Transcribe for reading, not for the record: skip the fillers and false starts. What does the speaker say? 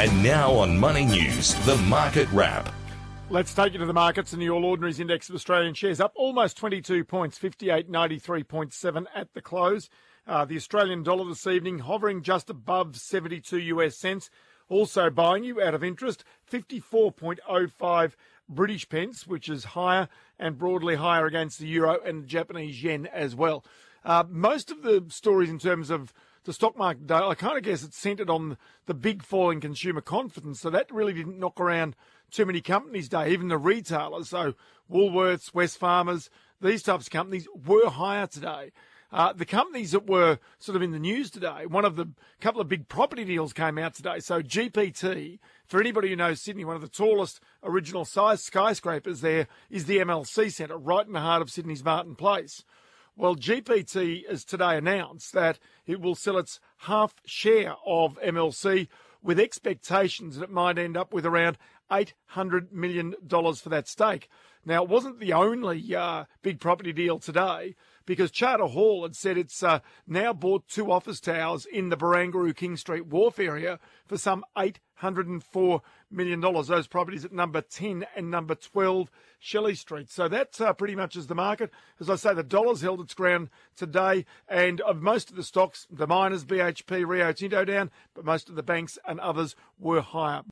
And now on Money News, the Market Wrap. Let's take you to the markets. And the All Ordinaries Index of Australian shares up almost 22 points, 58.93.7 at the close. The Australian dollar this evening hovering just above 72 US cents. Also buying you out of interest, 54.05 British pence, which is higher and broadly higher against the euro and the Japanese yen as well. Most of the stories in terms of the stock market today, I kind of guess it's centred on the big fall in consumer confidence. So that really didn't knock around too many companies today, even the retailers. So Woolworths, Wesfarmers, these types of companies were higher today. The companies that were sort of in the news today, one of the couple of big property deals came out today. So GPT, for anybody who knows Sydney, one of the tallest original size skyscrapers there is the MLC Centre, right in the heart of Sydney's Martin Place. Well, GPT has today announced that it will sell its half share of MLC with expectations that it might end up with around $800 million for that stake. Now, it wasn't the only big property deal today, because Charter Hall had said it's now bought 2 office towers in the Barangaroo King Street Wharf area for some $804 million. Those properties at number 10 and number 12 Shelley Street. So that pretty much is the market. As I say, the dollar's held its ground today, and of most of the stocks, the miners, BHP, Rio Tinto down, but most of the banks and others were higher.